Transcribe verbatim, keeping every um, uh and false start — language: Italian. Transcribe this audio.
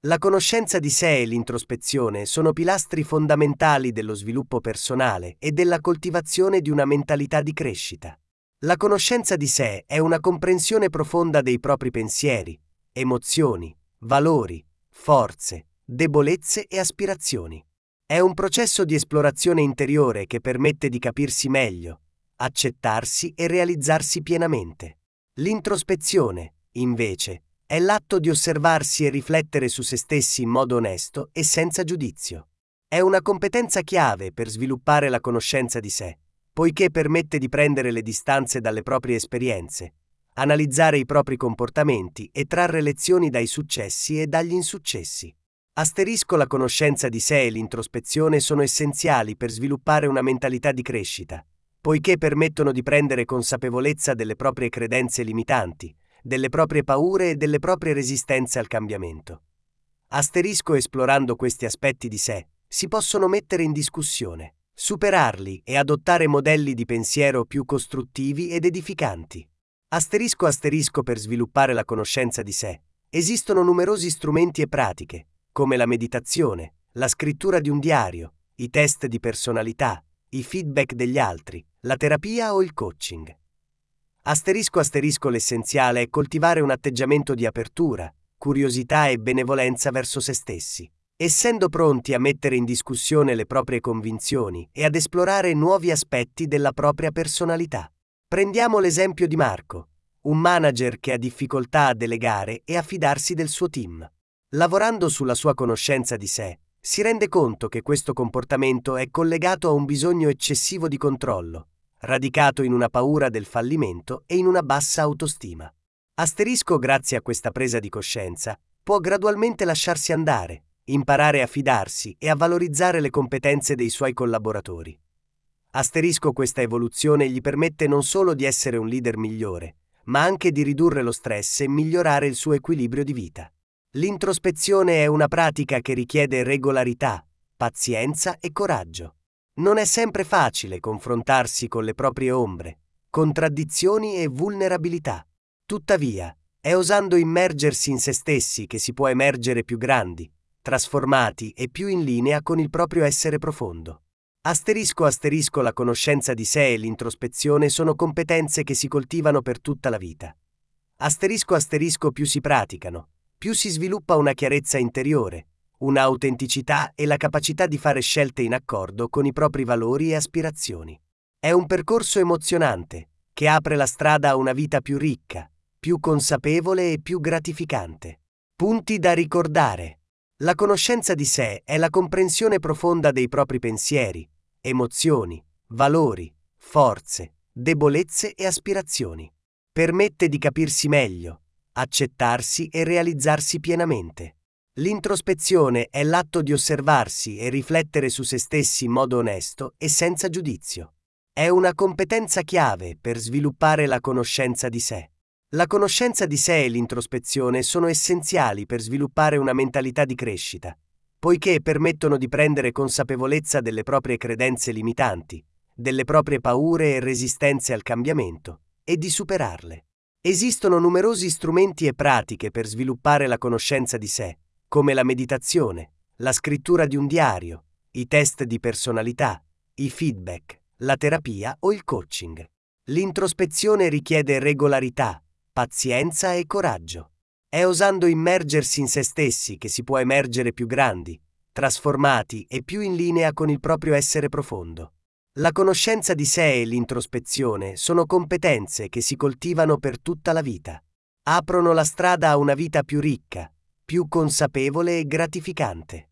La conoscenza di sé e l'introspezione sono pilastri fondamentali dello sviluppo personale e della coltivazione di una mentalità di crescita. La conoscenza di sé è una comprensione profonda dei propri pensieri, emozioni, valori, forze, debolezze e aspirazioni. È un processo di esplorazione interiore che permette di capirsi meglio, accettarsi e realizzarsi pienamente. L'introspezione, invece, è l'atto di osservarsi e riflettere su se stessi in modo onesto e senza giudizio. È una competenza chiave per sviluppare la conoscenza di sé, poiché permette di prendere le distanze dalle proprie esperienze, analizzare i propri comportamenti e trarre lezioni dai successi e dagli insuccessi. Asterisco la conoscenza di sé e l'introspezione sono essenziali per sviluppare una mentalità di crescita, poiché permettono di prendere consapevolezza delle proprie credenze limitanti, delle proprie paure e delle proprie resistenze al cambiamento. Asterisco esplorando questi aspetti di sé, si possono mettere in discussione, superarli e adottare modelli di pensiero più costruttivi ed edificanti. Asterisco asterisco per sviluppare la conoscenza di sé. Esistono numerosi strumenti e pratiche, come la meditazione, la scrittura di un diario, i test di personalità, i feedback degli altri, la terapia o il coaching. Asterisco asterisco l'essenziale è coltivare un atteggiamento di apertura, curiosità e benevolenza verso se stessi, essendo pronti a mettere in discussione le proprie convinzioni e ad esplorare nuovi aspetti della propria personalità. Prendiamo l'esempio di Marco, un manager che ha difficoltà a delegare e a fidarsi del suo team. Lavorando sulla sua conoscenza di sé, si rende conto che questo comportamento è collegato a un bisogno eccessivo di controllo, radicato in una paura del fallimento e in una bassa autostima. Asterisco grazie a questa presa di coscienza, può gradualmente lasciarsi andare, imparare a fidarsi e a valorizzare le competenze dei suoi collaboratori. Asterisco questa evoluzione gli permette non solo di essere un leader migliore, ma anche di ridurre lo stress e migliorare il suo equilibrio di vita. L'introspezione è una pratica che richiede regolarità, pazienza e coraggio. Non è sempre facile confrontarsi con le proprie ombre, contraddizioni e vulnerabilità. Tuttavia, è osando immergersi in se stessi che si può emergere più grandi, trasformati e più in linea con il proprio essere profondo. Asterisco asterisco la conoscenza di sé e l'introspezione sono competenze che si coltivano per tutta la vita. Asterisco asterisco più si praticano, più si sviluppa una chiarezza interiore, una autenticità e la capacità di fare scelte in accordo con i propri valori e aspirazioni. È un percorso emozionante, che apre la strada a una vita più ricca, più consapevole e più gratificante. Punti da ricordare. La conoscenza di sé è la comprensione profonda dei propri pensieri, emozioni, valori, forze, debolezze e aspirazioni. Permette di capirsi meglio, accettarsi e realizzarsi pienamente. L'introspezione è l'atto di osservarsi e riflettere su se stessi in modo onesto e senza giudizio. È una competenza chiave per sviluppare la conoscenza di sé. La conoscenza di sé e l'introspezione sono essenziali per sviluppare una mentalità di crescita, poiché permettono di prendere consapevolezza delle proprie credenze limitanti, delle proprie paure e resistenze al cambiamento, e di superarle. Esistono numerosi strumenti e pratiche per sviluppare la conoscenza di sé, come la meditazione, la scrittura di un diario, i test di personalità, i feedback, la terapia o il coaching. L'introspezione richiede regolarità, pazienza e coraggio. È osando immergersi in se stessi che si può emergere più grandi, trasformati e più in linea con il proprio essere profondo. La conoscenza di sé e l'introspezione sono competenze che si coltivano per tutta la vita. Aprono la strada a una vita più ricca, più consapevole e gratificante.